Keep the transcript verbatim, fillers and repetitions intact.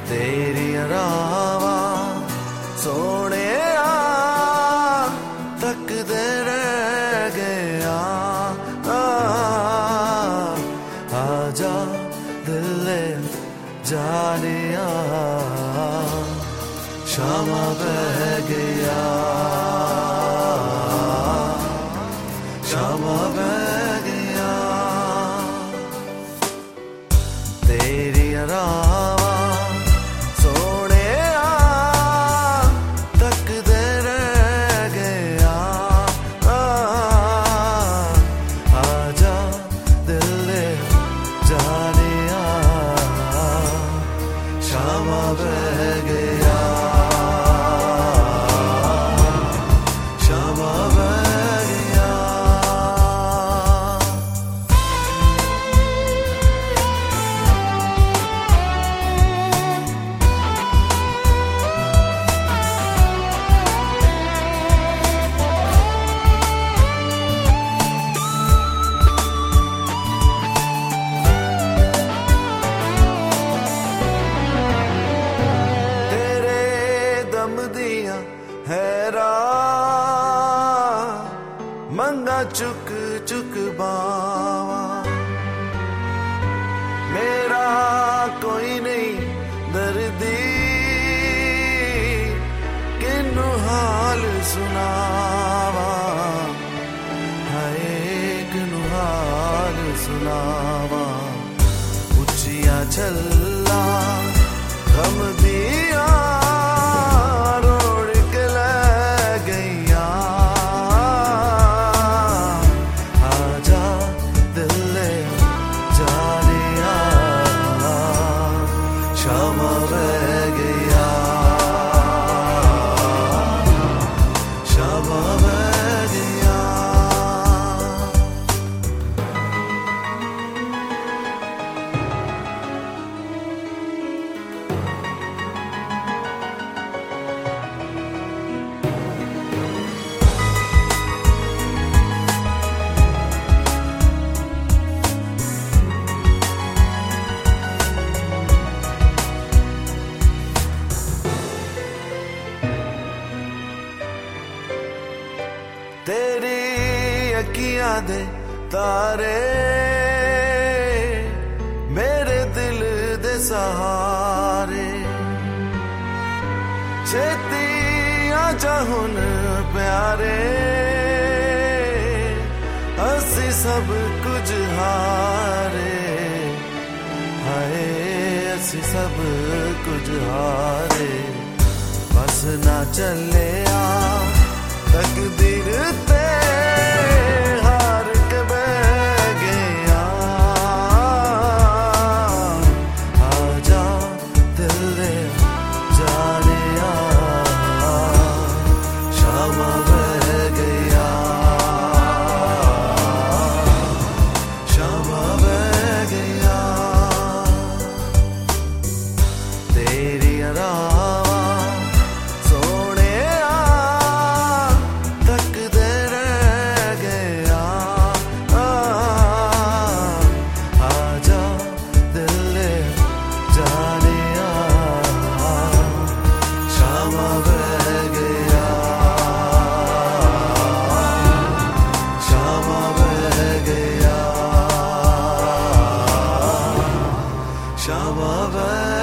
तेरी रावा सोने तकदे रह गया। आजा दिल जानिया शामा बह गया, शामा बह गया। तेरी रावा सोने तकदे रह गया। आजा दिल जानिया शामा बह गया, शामा बह गया। हैरा मंगा चुक चुक बावा, मेरा कोई नहीं दर्दी किन्नू हाल सुनावा। हाय किन्नू हाल सुनावा। उचिया छल्ला गम दिया शामा बह गया, शामा बह गया। तेरी अखियां दे तारे मेरे दिल दे सहारे, छेती आजा हुन प्यारे। असी सब कुछ हारे, हाय असी सब कुछ हारे। बस ना चले आ तकदीर ते हार के बह गया। आजा दिल जानिया शामा बह गया, शामा बह गया। तेरी रावा सोने शामा बह